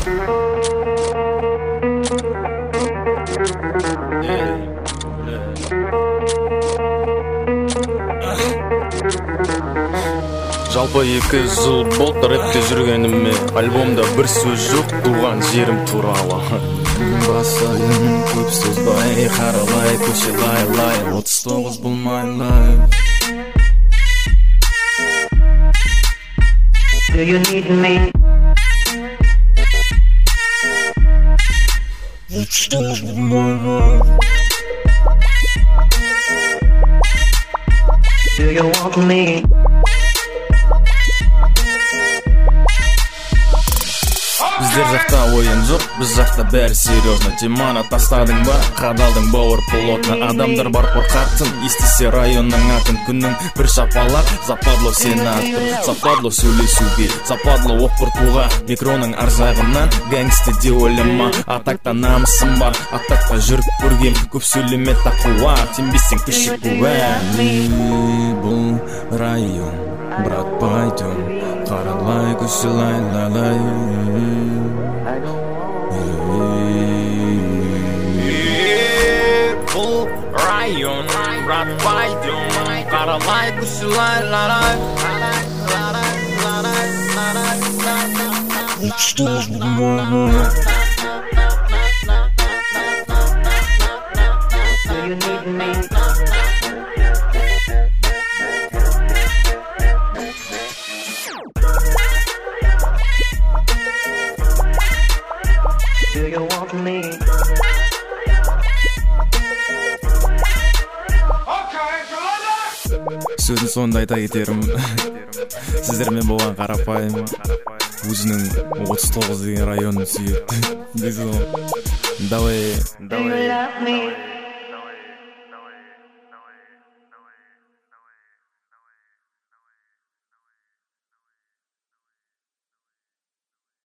Жалпы 2 жыл болды рэпте жүргеніме, альбомда бір сөз жоқ туған жерім туралы. Басайын көп сөз бай, қаралай, көше лай, 39 бұл my life. Do you need me? 39 бұл my life. Do you want me? Біздер жақта ойын жоқ, біз жақта бәрі серьезно. Теманы тастадың ба, қадалдың бауыр плотно. Адамдар бар қорқатын, естісе районның атын. Күннің бір шапалар, западло сенатор. Западло сөйлесуге, западло оқыртуға. Микроның арзағынан, гангсті де ойлама. Атақта намысым бар, атақта жүріп көргем. Көп сөйлеме тақуа, тенбесең кіші куә. Бұл район, брат, пойдем. Қаралай, көші лай. Бұл район, брат, пойдем. Қаралай, көші лай. 39 бұл my life. Do you need me? Do you want me? Сөздің соңында айта кетерім, сіздермен болған қарапайым өзінің 39 деген районын сүйеді. Давай. Do you love me?